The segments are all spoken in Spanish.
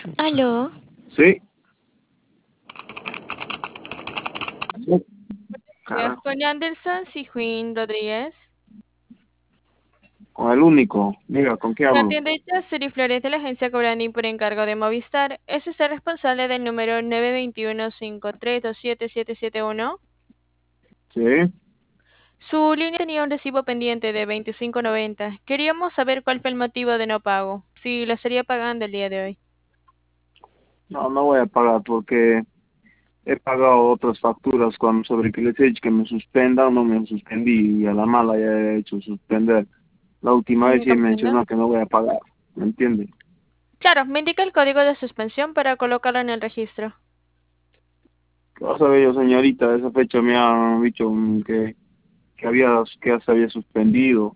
Aló, Sí, sí, días carajo. con Anderson Sijuin Rodríguez. Con el único. Mira, ¿con qué Le hablo? atiende Yasuri Flores de la agencia Cobrani por encargo de Movistar. ¿Es usted responsable del número 921-5327-771? Sí. Su línea tenía un recibo pendiente de 25.90. Queríamos saber cuál fue el motivo de no pago. Si lo estaría pagando el día de hoy. No, no voy a pagar porque he pagado otras facturas cuando sobre que les he dicho que me suspendan, no me suspendí y a la mala ya he hecho suspender. La última vez sí ¿Comprendo? mencionó que no voy a pagar, ¿me entiende? Claro, me indica el código de suspensión para colocarlo en el registro. ¿Qué vas a ver yo, señorita? Esa fecha me han dicho que ya se había suspendido.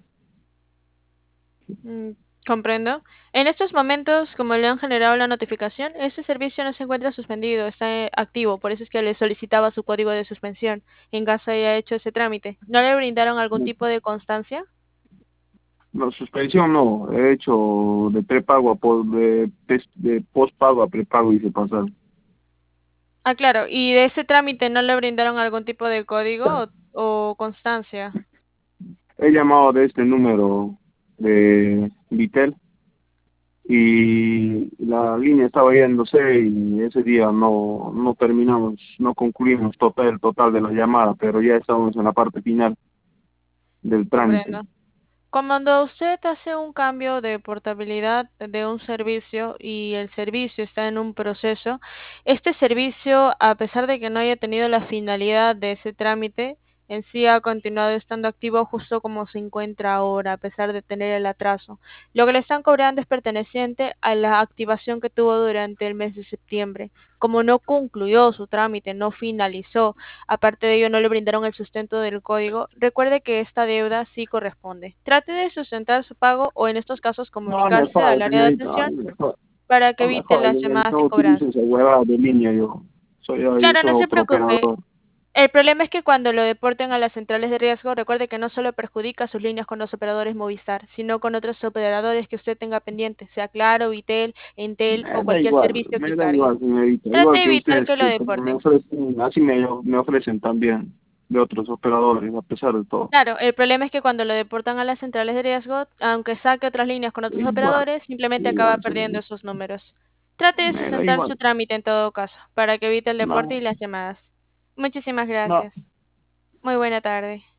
Mm, comprendo. En estos momentos, como le han generado la notificación, este servicio no se encuentra suspendido, está activo, por eso es que le solicitaba su código de suspensión en caso haya hecho ese trámite. ¿No le brindaron algún No, tipo de constancia? no, suspensión no, he hecho de prepago a de postpago a prepago y se pasaron. Ah, claro, ¿y de ese trámite no le brindaron algún tipo de código o constancia? He llamado de este número de Vitel y la línea estaba yéndose y ese día no terminamos, no concluimos el total de la llamada, pero ya estamos en la parte final del trámite. Comprendo. Cuando usted hace un cambio de portabilidad de un servicio y el servicio está en un proceso, este servicio, a pesar de que no haya tenido la finalidad de ese trámite, en sí ha continuado estando activo justo como se encuentra ahora, a pesar de tener el atraso. Lo que le están cobrando es perteneciente a la activación que tuvo durante el mes de septiembre. Como no concluyó su trámite, no finalizó, aparte de ello no le brindaron el sustento del código, recuerde que esta deuda sí corresponde. Trate de sustentar su pago o en estos casos No me comunicarse al jodas, área de señorita, atención para que no me evite jodas, las señorita, llamadas y no utilizo cobranzas. esa huevada de línea yo Claro, soy no se otro preocupe. operador. El problema es que cuando lo deporten a las centrales de riesgo, recuerde que no solo perjudica sus líneas con los operadores Movistar, sino con otros operadores que usted tenga pendiente, sea Claro, Vitel, Entel o cualquier servicio que Me da cargue. igual, señorita, Trate igual de que evitar ustedes que lo que como me deporten. ofrecen, me ofrecen también de otros operadores, a pesar de todo. Claro, el problema es que cuando lo deportan a las centrales de riesgo, aunque saque otras líneas con otros Igual, operadores, simplemente acaba igual, perdiendo señorita, esos números. Trate de me da sustentar igual. su trámite en todo caso, para que evite el deporte No, y las llamadas. Muchísimas no. gracias. Muy buena tarde.